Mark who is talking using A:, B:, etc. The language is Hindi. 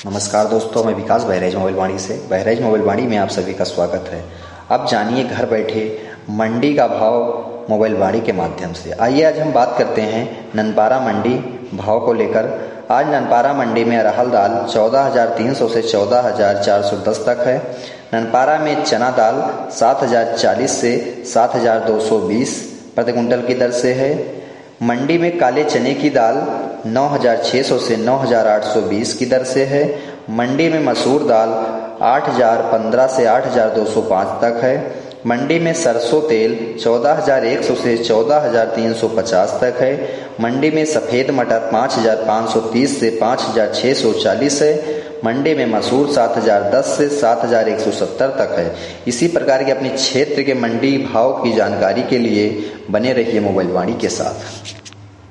A: नमस्कार दोस्तों, मैं विकास बहराइच मोबाइल वाणी से। बहराइच मोबाइल वाणी में आप सभी का स्वागत है। अब जानिए घर बैठे मंडी का भाव मोबाइल वाणी के माध्यम से। आइए आज हम बात करते हैं ननपारा मंडी भाव को लेकर। आज ननपारा मंडी में अरहर दाल 14,300 से 14,410 तक है। ननपारा में चना दाल 7,040 से 7,220 प्रति कुंटल की दर से है। मंडी में काले चने की दाल 9,600 से 9,820 की दर से है। मंडी में मसूर दाल 8,015 से 8,205 तक है। मंडी में सरसों तेल 14,100 से 14,350 तक है। मंडी में सफ़ेद मटर 5,530 से 5,640 है। मंडी में मसूर 7,010 से 7,170 तक है। इसी प्रकार के अपने क्षेत्र के मंडी भाव की जानकारी के लिए बने रहिए मोबाइल वाणी के साथ।